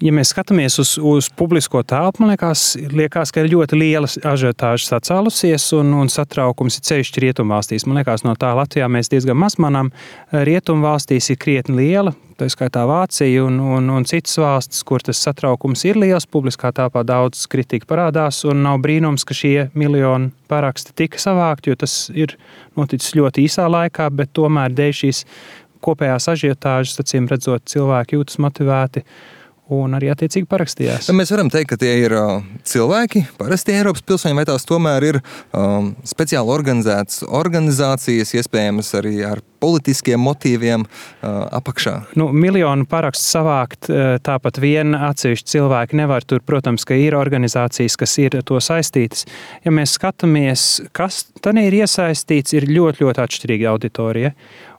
Ja mēs skatāmies uz publisko telpu, man liekas, ka ir ļoti liela ažiotāža sacēlusies un satraukums ir ceļšķi rietumvalstīs. Man liekas, no tā Latvijā mēs diezgan maz manām. Rietumvalstīs ir krietni liela, tā skaitā Vācija un citas valstis, kur tas satraukums ir liels. Publiskā telpā daudz kritika parādās un nav brīnums, ka šie miljoni paraksti tika savākti, jo tas ir noticis ļoti īsā laikā, bet tomēr dēļ šīs kopējās ažiotāžas, acīm redzot, cilvēki jūtas motivēti un arī attiecīgi parakstījās. Mēs varam teikt, ka tie ir cilvēki, parasti Eiropas pilsoņi, vai tās tomēr ir speciāli organizētas organizācijas, iespējams arī ar politiskiem motīviem apakšā? Miljonu parakstu savākt tāpat vien atsevišķi cilvēki nevar. Tur, protams, ka ir organizācijas, kas ir to saistītas. Ja mēs skatāmies, kas tad ir iesaistīts, ir ļoti, ļoti atšķirīga auditorija.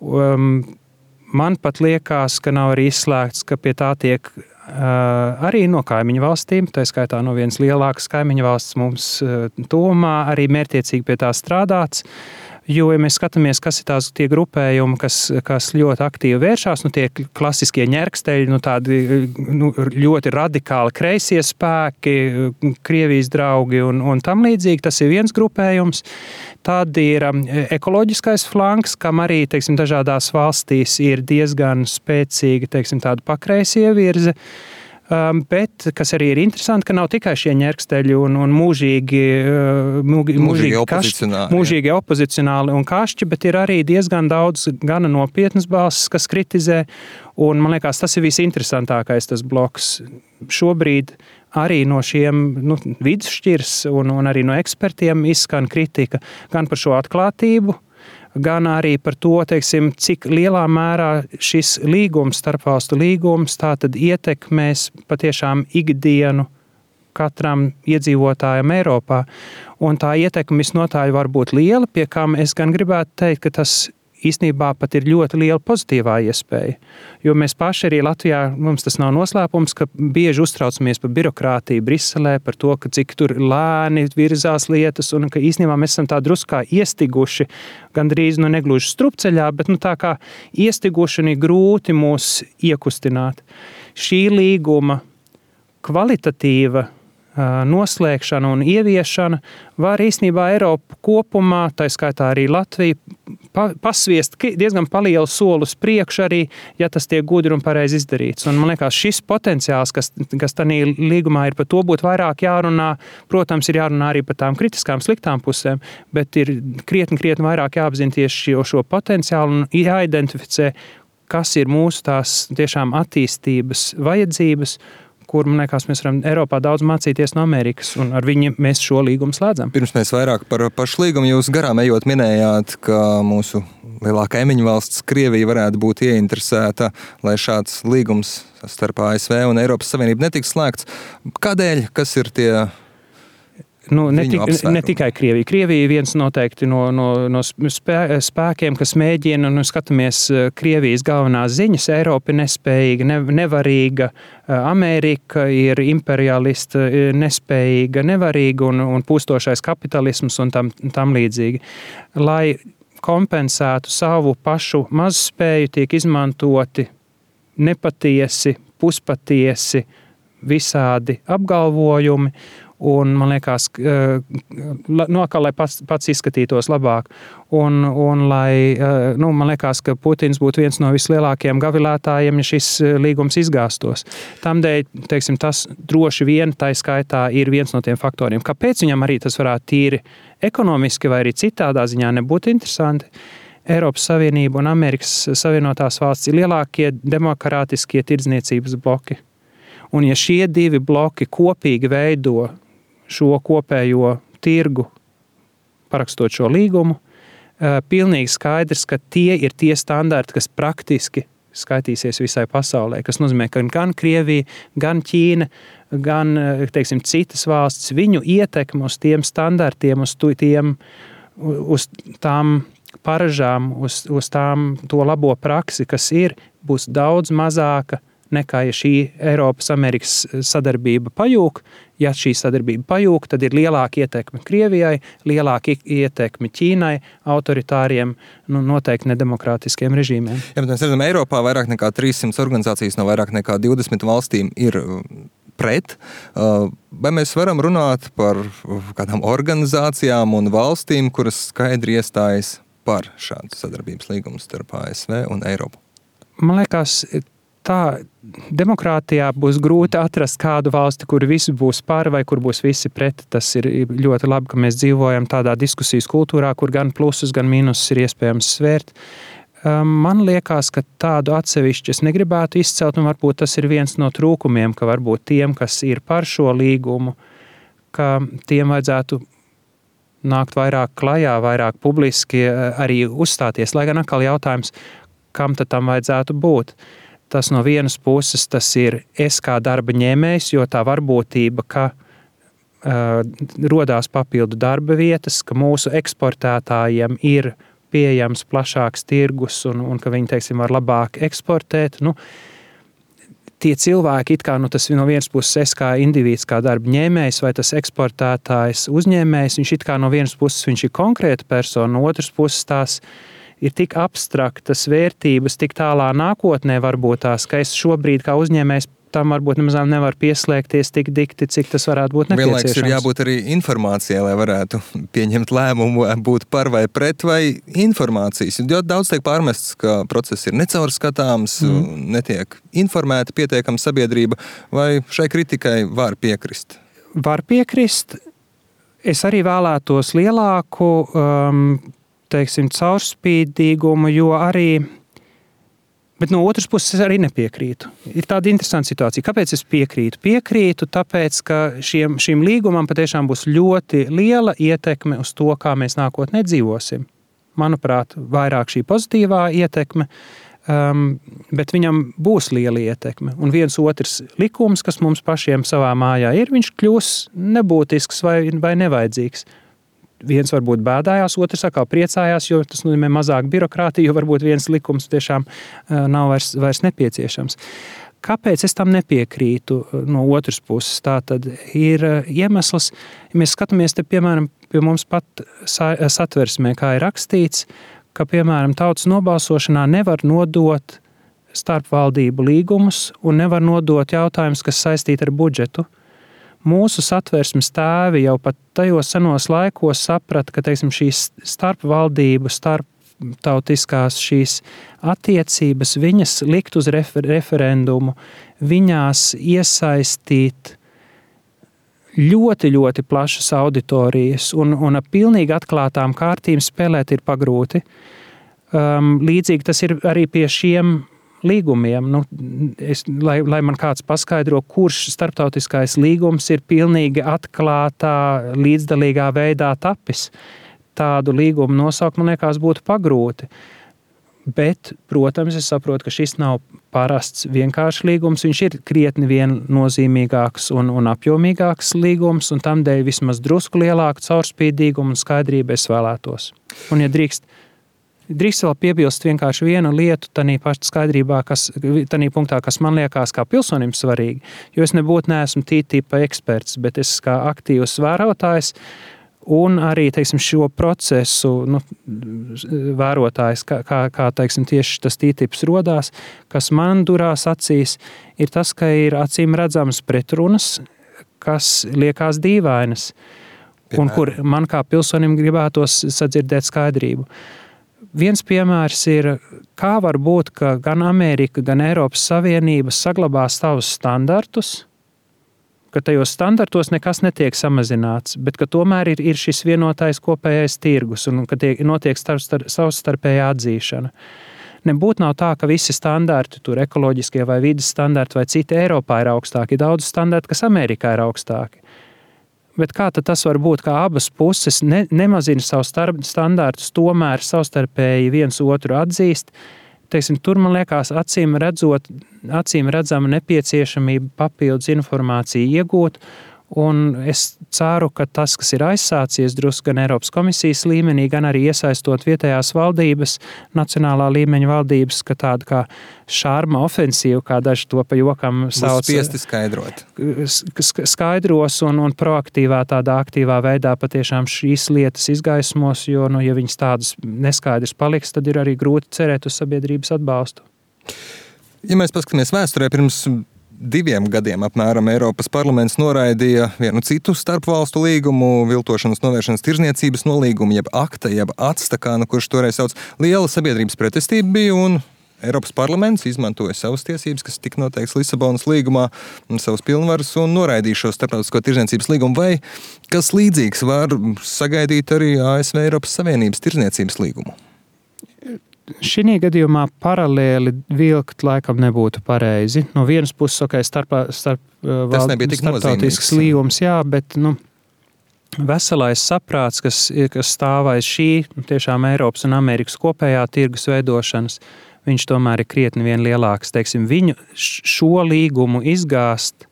Man pat liekas, ka nav arī izslēgts, ka pie tā tiek arī no kaimiņu valstīm, tā skaitā no vienas lielākas kaimiņu valsts mums tuvumā, arī mērķtiecīgi pie tā strādāts. Jo, ja mēs skatāmies, kas ir tie grupējumi, kas ļoti aktīvi vēršās, tie klasiskie ņerksteļi, tādi ļoti radikāli kreisie spēki, Krievijas draugi un tam līdzīgi, tas ir viens grupējums. Tad ir ekoloģiskais flanks, kam arī, dažādās valstīs ir diezgan spēcīga, tāda pakreisie virze. Bet, kas arī ir interesanti, ka nav tikai šie ņerksteļi un mūžīgi opozicionāli un kašķi, bet ir arī diezgan daudz gana nopietnas balsis, kas kritizē. Un man liekas, tas ir visinteresantākais tas bloks. Šobrīd arī no šiem vidusšķirs un arī no ekspertiem izskan kritika gan par šo atklātību, gan arī par to, cik lielā mērā šis līgums, starpvalstu līgums, tātad ietekmēs patiešām ikdienu katram iedzīvotājam Eiropā. Un tā ietekme visnotaļ var būt liela, pie kam es gan gribētu teikt, ka tas īstenībā pat ir ļoti liela pozitīvā iespēja. Jo mēs paši arī Latvijā, mums tas nav noslēpums, ka bieži uztraucamies par birokrātiju Briselē, par to, ka cik tur lēni virzās lietas un ka īstenībā mēs esam tā drusku kā iestiguši, gandrīz negluži strupceļā, bet tā kā iestiguši un ir grūti mūs iekustināt. Šī līguma kvalitatīva noslēgšana un ieviešana var īstenībā Eiropu kopumā, tā skaitā arī Latviju, pasviest diezgan palielu soli uz priekšu arī, ja tas tiek gudri un pareizi izdarīts. Un man liekas, šis potenciāls, kas tādā līgumā ir, par to būtu vairāk jārunā. Protams, ir jārunā arī par tām kritiskām, sliktām pusēm, bet ir krietni vairāk jāapzina tieši šo potenciālu un jāidentificē, kas ir mūsu tās tiešām attīstības vajadzības, kur, man liekas, mēs varam Eiropā daudz mācīties no Amerikas, un ar viņu mēs šo līgumu slēdzam. Pirms mēs vairāk par pašu līgumu jūs garām ejot minējāt, ka mūsu lielākā kaimiņu valsts Krievija varētu būt ieinteresēta, lai šāds līgums starp ASV un Eiropas Savienību netiks slēgts. Kādēļ? Kas ir tie ne tikai Krievija. Krievija ir viens noteikti no spēkiem, kas mēģina, skatāmies Krievijas galvenās ziņas, Eiropa ir nespējīga, nevarīga, Amerika ir imperialista, nespējīga, nevarīga un pūstošais kapitalisms un tam līdzīgi. Lai kompensētu savu pašu mazspēju, tiek izmantoti nepatiesi, puspatiesi, visādi apgalvojumi, un man liekas, lai pats izskatītos labāk. Un lai, man liekas, ka Putins būtu viens no vislielākajiem gavilētājiem, ja šis līgums izgāstos. Tamdēļ, tas droši vien tā skaitā ir viens no tiem faktoriem. Kāpēc viņam arī tas varētu tīri ekonomiski vai arī citādā ziņā nebūtu interesanti? Eiropas Savienība un Amerikas Savienotās valsts ir lielākie demokrātiskie tirdzniecības bloki. Un ja šie divi bloki kopīgi veido šo kopējo tirgu, parakstot šo līgumu, pilnīgi skaidrs, ka tie ir tie standarti, kas praktiski skaitīsies visai pasaulē, kas nozīmē, ka gan Krievija, gan Ķīna, gan, citas valsts, viņu ietekme uz tiem standartiem, uz tām paražām, uz to labo praksi, kas ir, būs daudz mazāka nekā ja šī Eiropas-Amerikas sadarbība pajūg. Ja šī sadarbība pajūg, tad ir lielāka ietekme Krievijai, lielāka ietekme Ķīnai, autoritāriem, noteikti nedemokrātiskiem režīmiem. Ja, bet mēs redzam, Eiropā vairāk nekā 300 organizācijas no vairāk nekā 20 valstīm ir pret. Vai mēs varam runāt par kādām organizācijām un valstīm, kuras skaidri iestājas par šādu sadarbības līgumu starp ASV un Eiropu? Man liekas, tā demokrātijā būs grūti atrast kādu valsti, kur visi būs par vai kur būs visi pret. Tas ir ļoti labi, ka mēs dzīvojam tādā diskusijas kultūrā, kur gan plusus, gan mīnusus ir iespējams svērt. Man liekas, ka tādu atsevišķu es negribētu izcelt, un varbūt tas ir viens no trūkumiem, ka varbūt tiem, kas ir par šo līgumu, ka tiem vajadzētu nākt vairāk klajā, vairāk publiski arī uzstāties. Lai gan atkal jautājums, kam tad tam vajadzētu būt? Tas no vienas puses tas ir es kā darba ņēmējs, jo tā varbūtība, ka rodās papildu darba vietas, ka mūsu eksportētājiem ir pieejams plašāks tirgus un ka viņi, teiksim, var labāk eksportēt. Tie cilvēki, tas no vienas puses es kā indivīds, kā darba ņēmējs vai tas eksportētājs, uzņēmējs, viņš no vienas puses viņš ir konkrēta persona, no otras puses tās ir tik abstraktas vērtības, tik tālā nākotnē varbūt tās, ka es šobrīd kā uzņēmējs tam varbūt nemaz nevar pieslēgties tik dikti, cik tas varētu būt nepieciešams. Vienlaiks ir jābūt arī informācijai, lai varētu pieņemt lēmumu, būt par vai pret, vai informācijas. Jo daudz tiek pārmests, ka process ir necaurskatāms, netiek informēta pietiekama sabiedrība, vai šai kritikai var piekrist? Var piekrist. Es arī vēlētos lielāku caurspīdīgumu, jo arī, bet no otras puses es arī nepiekrītu. Ir tāda interesanta situācija. Kāpēc es piekrītu? Piekrītu tāpēc, ka šim līgumam patiešām būs ļoti liela ietekme uz to, kā mēs nākotnē dzīvosim. Manuprāt, vairāk šī pozitīvā ietekme, bet viņam būs liela ietekme. Un viens otrs likums, kas mums pašiem savā mājā ir, viņš kļūs nebūtisks vai nevajadzīgs. Viens varbūt bēdājās, otrs atkal priecājās, jo tas nozīmē mazāk birokrātiju, jo varbūt viens likums tiešām nav vairs nepieciešams. Kāpēc es tam nepiekrītu no otras puses? Tā tad ir iemesls, ja mēs skatāmies te, piemēram, pie mums pat satversmē, kā ir rakstīts, ka, piemēram, tautas nobalsošanā nevar nodot starpvaldību līgumus un nevar nodot jautājumus, kas saistīti ar budžetu. Mūsu satversmes tēvi jau pat tajos senos laikos saprata, ka, teiksim, šīs starpvaldību, starptautiskās šīs attiecības, viņas likt uz referendumu, viņās iesaistīt ļoti, ļoti plašas auditorijas un pilnīgi atklātām kārtīm spēlēt ir pagrūti. Līdzīgi tas ir arī pie šiem līgumiem. Lai man kāds paskaidro, kurš starptautiskais līgums ir pilnīgi atklātā, līdzdalīgā veidā tapis. Tādu līgumu nosaukt, man liekas, būtu pagrūti. Bet, protams, es saprotu, ka šis nav parasts vienkāršs līgums. Viņš ir krietni viennozīmīgāks un apjomīgāks līgums, un tam dēļ vismaz drusku lielāku caurspīdīgumu un skaidrību es vēlētos. Un, ja drīkst vēl piebilst vienkārši vienu lietu tanī pašā skaidrībā, tanī punktā, kas man liekas kā pilsonim svarīgi, jo es neesmu TTIP eksperts, bet es kā aktīvs vērotājs un arī, teiksim, šo procesu vērotājs, kā teiksim, tieši tas TTIPs rodās, kas man durās acīs, ir tas, ka ir acīm redzamas pretrunas, kas liekas dīvainas, un kur man kā pilsonim gribētos sadzirdēt skaidrību. Viens piemērs ir, kā var būt, ka gan Amerika, gan Eiropas Savienība saglabā savus standartus, ka tajos standartos nekas netiek samazināts, bet ka tomēr ir šis vienotais kopējais tirgus un ka notiek savstarpējā atzīšana. Nebūtu nav tā, ka visi standarti, tur ekoloģiskie vai vides standarti vai citi Eiropā ir augstāki, ir daudz standarti, kas Amerikā ir augstāki. Bet kā tad tas var būt, ka abas puses nemazina savus standārtus, tomēr savstarpēji viens otru atzīst? Teiksim, tur, man liekas, acīm redzama nepieciešamība papildus informāciju iegūt Un es ceru, ka tas, kas ir aizsācies drusku gan Eiropas komisijas līmenī, gan arī iesaistot vietējās valdības, nacionālā līmeņa valdības, ka tāda kā šarma ofensīva, kā daži to pa jokam sauc. Būs spiesti skaidrot. Skaidros un proaktīvā, tādā aktīvā veidā patiešām šīs lietas izgaismos, jo, ja viņas tādas neskaidrs paliks, tad ir arī grūti cerēt uz sabiedrības atbalstu. Ja mēs paskatāmies vēsturē, pirms 2 gadiem apmēram Eiropas parlaments noraidīja vienu citu starpvalstu līgumu, viltošanas novēršanas tirzniecības nolīgumu, jeb akta, jeb atsta, kurš toreiz sauc. Liela sabiedrības pretestība bija, un Eiropas parlaments izmantoja savas tiesības, kas tika noteikts Lisabonas līgumā, un savas pilnvaras, un noraidīja šo starptautisko tirzniecības līgumu. Vai kas līdzīgs var sagaidīt arī ASV Eiropas Savienības tirzniecības līgumu? Šī gadījumā paralēli vilkt laikam nebūtu pareizi. No vienas puses, starptautisks līgums, jā, bet veselais saprāts, kas stāv aiz šī tiešām Eiropas un Amerikas kopējā tirgus veidošanas, viņš tomēr ir krietni vien lielāks. Teiksim, viņu šo līgumu izgāst,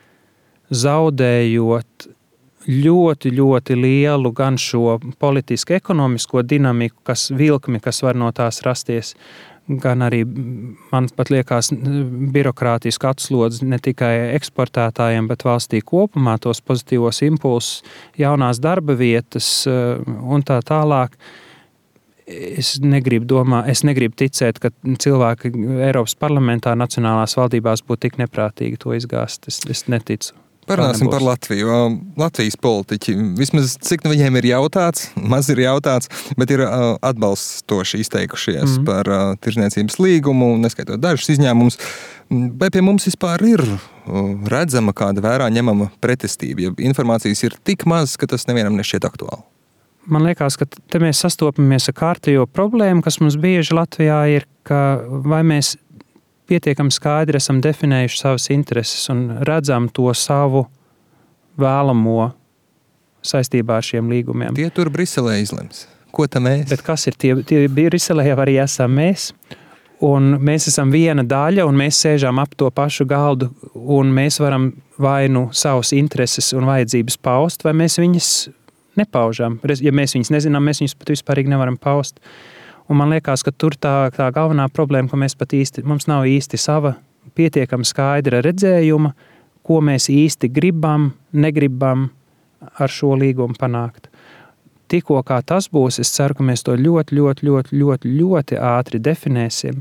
zaudējot ļoti, ļoti lielu gan šo politisku, ekonomisko dinamiku, kas var no tās rasties, gan arī, man pat liekas, birokrātisku atslodzi ne tikai eksportētājiem, bet valstī kopumā, tos pozitīvos impulsus, jaunās darba vietas un tā tālāk. Es negribu ticēt, ka cilvēki Eiropas parlamentā, nacionālās valdībās būtu tik neprātīgi to izgāzt. Es neticu. Parunāsim par Latviju. Latvijas politiķi, vismaz cik viņiem ir jautāts, maz ir jautāts, bet ir atbalstoši izteikušies par tirzniecības līgumu, neskaitot dažus izņēmumus. Vai pie mums vispār ir redzama kāda vērā ņemama pretestība, ja informācijas ir tik maz, ka tas nevienam nešķiet aktuāli? Man liekas, ka te mēs sastopamies ar kārtējo problēmu, kas mums bieži Latvijā ir, ka vai mēs pietiekami skaidri esam definējuši savas intereses un redzam to savu vēlamo saistībā ar šiem līgumiem. Tie tur Briselē izlems. Ko tam mēs? Bet kas ir tie Briselē jau arī esam mēs? Un mēs esam viena daļa un mēs sēžam ap to pašu galdu un mēs varam vai nu savas intereses un vajadzības paust, vai mēs viņas nepaužam. Ja mēs viņas nezinām, mēs viņas pat vispārīgi nevaram paust. Un man liekas, ka tur tā galvenā problēma, ka mums nav īsti sava pietiekami skaidra redzējuma, ko mēs īsti gribam, negribam ar šo līgumu panākt. Tikko kā tas būs, es ceru, ka mēs to ļoti ātri definēsim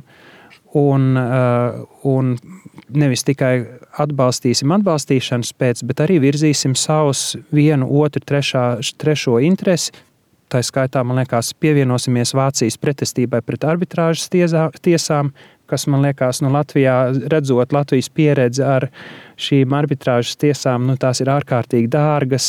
un nevis tikai atbalstīsim atbalstīšanas pēc, bet arī virzīsim savus 1, 2, 3 interesi. Tā skaitā, man liekas, pievienosimies Vācijas pretestībai pret arbitrāžas tiesām, kas, man liekas, Latvijā, redzot Latvijas pieredzi ar šīm arbitrāžas tiesām, tās ir ārkārtīgi dārgas.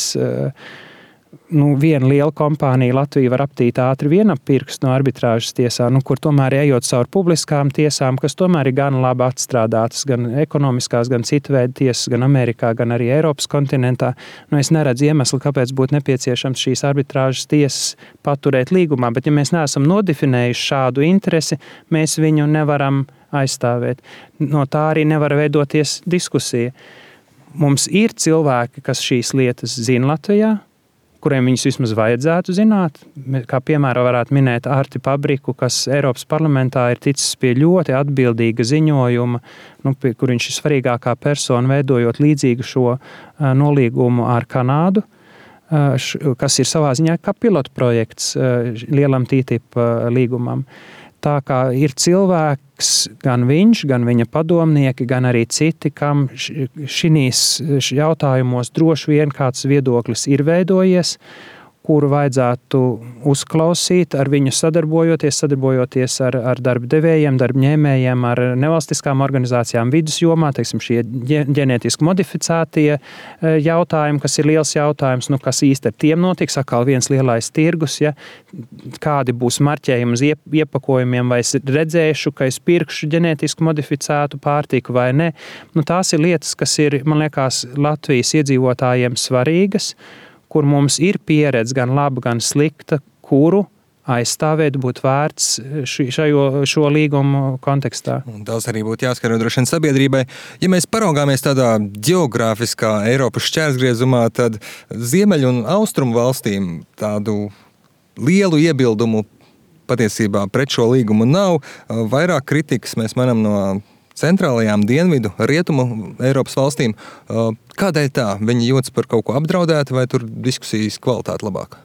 Viena liela kompānija Latvija var aptīt ātri vienam pirkstu no arbitrāžas tiesā, kur tomēr ejot caur publiskām tiesām, kas tomēr ir gan labi atstrādātas, gan ekonomiskās, gan citu veidu tiesas, gan Amerikā, gan arī Eiropas kontinentā. Es neredzu iemeslu, kāpēc būtu nepieciešams šīs arbitrāžas tiesas paturēt līgumā, bet ja mēs neesam nodefinējuši šādu interesi, mēs viņu nevaram aizstāvēt. No tā arī nevar veidoties diskusija. Mums ir cilvēki, kas šīs lietas zina Latvijā, kuriem viņus vismaz vajadzētu zināt. Kā piemēram varētu minēt Arti Pabriku, kas Eiropas parlamentā ir ticis pie ļoti atbildīga ziņojuma, kur viņš ir svarīgākā persona veidojot līdzīgu šo nolīgumu ar Kanādu, kas ir savā ziņā kā pilotprojekts lielam TTIP līgumam. Tā kā ir cilvēks, gan viņš, gan viņa padomnieki, gan arī citi, kam šinīs jautājumos droši vien kāds viedoklis ir veidojies, kuru vajadzētu uzklausīt, ar viņu sadarbojoties ar darba devējiem, darba ņēmējiem, ar nevalstiskām organizācijām vidus jomā, teiksim, šie ģenētiski modificētie jautājumi, kas ir liels jautājums, kas īsti ar tiem notiks, atkal viens lielais tirgus, ja, kādi būs marķējumi uz iepakojumiem, vai es redzēšu, ka es pirkšu ģenētiski modificētu pārtiku vai ne. Tās ir lietas, kas ir, man liekas, Latvijas iedzīvotājiem svarīgas, kur mums ir pieredze gan laba, gan slikta, kuru aizstāvēt, būt vērts šo līgumu kontekstā. Un tas arī būtu jāskaro droši vien sabiedrībai. Ja mēs paraugāmies tādā ģeogrāfiskā Eiropas šķērsgriezumā, tad ziemeļu un austrumu valstīm tādu lielu iebildumu patiesībā pret šo līgumu nav. Vairāk kritikas mēs manam no centrālajām dienvidu, rietumu Eiropas valstīm. Kādēļ tā? Viņi jūtas par kaut ko apdraudētu vai tur diskusijas kvalitāte labāka?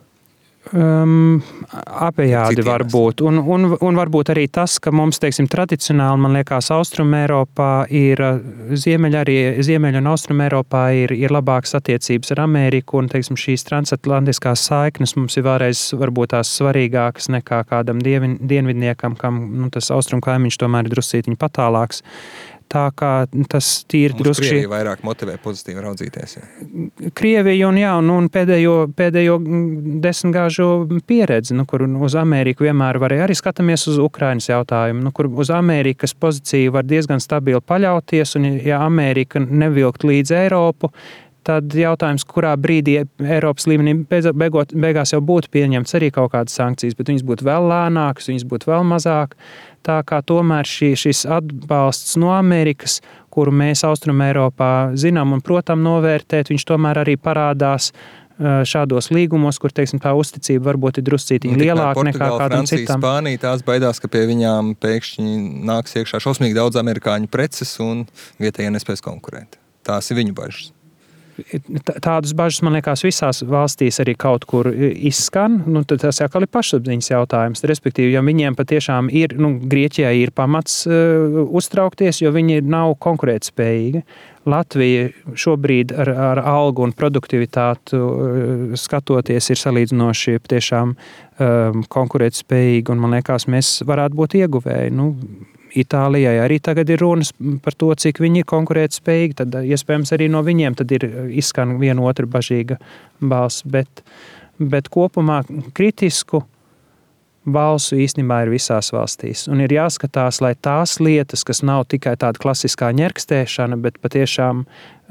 Apējādi var būt. Un varbūt arī tas, ka mums, teiksim, tradicionāli, man liekas, Austrum Eiropā ir, Ziemeļa un Austrum Eiropā ir labākas attiecības ar Ameriku, un, teiksim, šīs transatlantiskās saiknes mums ir vēlreiz varbūt tās svarīgākas nekā kādam dienvidniekam, kam tas Austrum kaimiņš tomēr ir drusītiņi patālāks. Tā kā tas tīri drusku... Krievija vairāk motivē pozitīvi raudzīties. Ja? Krievija un pēdējo desmitgāžu pieredzi, kur uz Ameriku vienmēr varēja arī skatāmies uz Ukrainas jautājumu, kur uz Amerikas pozīciju var diezgan stabili paļauties, un ja Amerika nevilkt līdz Eiropu, tad jautājums, kurā brīdī Eiropas līmenī beigās jau būtu pieņemts arī kaut kādas sankcijas, bet viņas būtu vēl lēnākas, viņas būtu vēl mazāk. Tā kā tomēr šis atbalsts no Amerikas, kuru mēs Austrum Eiropā zinām un protam novērtēt, viņš tomēr arī parādās šādos līgumos, kur, teiksim, tā uzticība varbūt ir druscītiņa lielāka nekā kādam citam. Spānija, tās baidās, ka pie viņām pēkšņi nāks iekšā šausmīgi daudz amerikāņu preces un vietējie nespēs konkurēt. Tās ir viņu bažas. Tādas bažas, man liekas, visās valstīs arī kaut kur izskan. Tad tas jākal ir pašapziņas jautājums. Respektīvi, ja viņiem patiešām ir, Grieķijai ir pamats uztraukties, jo viņi nav konkurētspējīgi. Latvija šobrīd ar algu un produktivitātu skatoties ir salīdzinoši tiešām konkurētspējīgi, un man liekas, mēs varētu būt ieguvēji. Itālijai arī tagad ir runas par to, cik viņi ir konkurētspējīgi, tad iespējams arī no viņiem tad ir izskan viena otra bažīga balss, bet kopumā kritisku balsu īstenībā ir visās valstīs. Un ir jāskatās, lai tās lietas, kas nav tikai tāda klasiskā ņerkstēšana, bet patiešām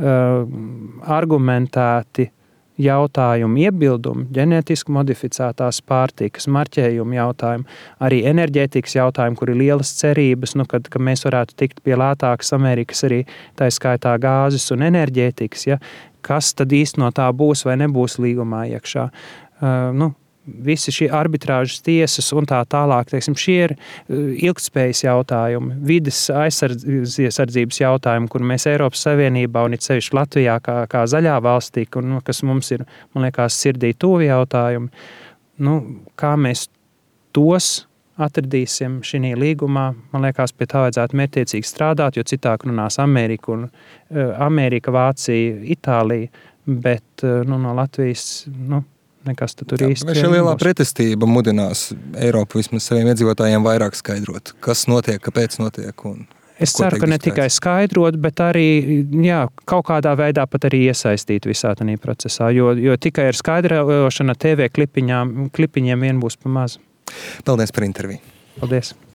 argumentēti jautājumu iebildumi, ģenētiski modificētās pārtikas, marķējumu jautājumu, arī enerģētikas jautājumu, kur ir lielas cerības, kad mēs varētu tikt pie lētākas Amerikas arī tā skaitā gāzes un enerģētikas, ja? Kas tad īsti no tā būs vai nebūs līgumā iekšā. Visi šie arbitrāžas tiesas un tā tālāk, teiksim, šie ir ilgtspējas jautājumi, vides aizsardzības jautājumi, kur mēs Eiropas Savienībā un it sevišķi Latvijā kā zaļā valstī, kas mums ir, man liekas, sirdī tuvi jautājumi, kā mēs tos atradīsim šī līgumā, man liekas, pie tā vajadzētu mērķtiecīgi strādāt, jo citāk runās Amerika, Vācija, Itālija, bet no Latvijas, nekas tur īsti. Vai šī lielā pretestība mudinās Eiropu vismaz saviem iedzīvotājiem vairāk skaidrot, kas notiek, kāpēc notiek? Es ceru, ka ne tikai skaidrot, bet arī kaut kādā veidā pat arī iesaistīt visā tādā procesā, jo tikai ar skaidrošana TV klipiņiem vien būs pa maz. Paldies par interviju. Paldies.